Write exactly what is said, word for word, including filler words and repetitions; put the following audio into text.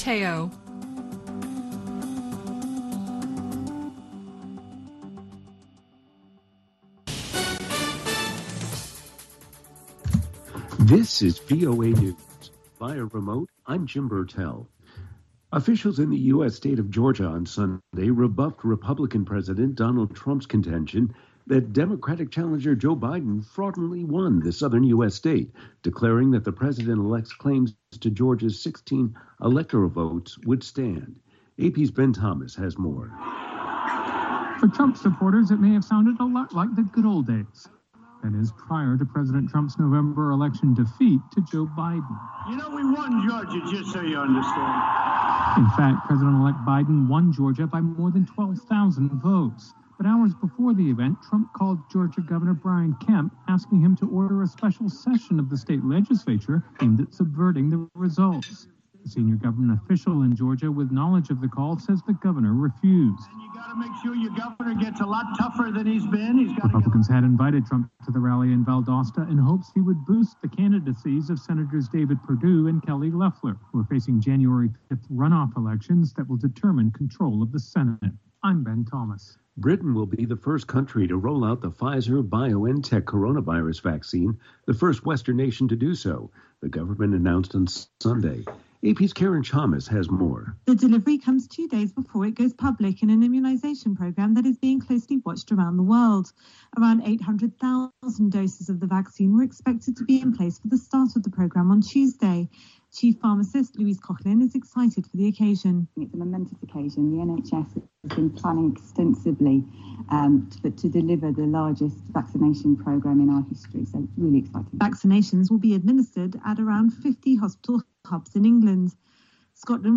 Mateo. This is V O A News. Via remote, I'm Jim Burtell. Officials in the U S state of Georgia on Sunday rebuffed Republican President Donald Trump's contention that Democratic challenger Joe Biden fraudulently won the southern U S state, declaring that the president-elect's claims to Georgia's sixteen electoral votes would stand. A P's Ben Thomas has more. For Trump supporters, it may have sounded a lot like the good old days. That is, prior to President Trump's November election defeat to Joe Biden. You know, we won Georgia, just so you understand. In fact, President-elect Biden won Georgia by more than twelve thousand votes. But hours before the event, Trump called Georgia Governor Brian Kemp, asking him to order a special session of the state legislature aimed at subverting the results. A senior government official in Georgia with knowledge of the call says the governor refused. And you got to make sure your governor gets a lot tougher than he's been. He's got Republicans had invited Trump to the rally in Valdosta in hopes he would boost the candidacies of Senators David Perdue and Kelly Loeffler, who are facing January fifth runoff elections that will determine control of the Senate. I'm Ben Thomas. Britain will be the first country to roll out the Pfizer-BioNTech coronavirus vaccine, the first Western nation to do so, the government announced on Sunday. A P's Karen Chalmers has more. The delivery comes two days before it goes public in an immunisation programme that is being closely watched around the world. Around eight hundred thousand doses of the vaccine were expected to be in place for the start of the programme on Tuesday. Chief Pharmacist Louise Coughlin is excited for the occasion. It's a momentous occasion. The N H S has been planning extensively um, to, to deliver the largest vaccination programme in our history, so it's really exciting. Vaccinations will be administered at around fifty hospital hubs in England. Scotland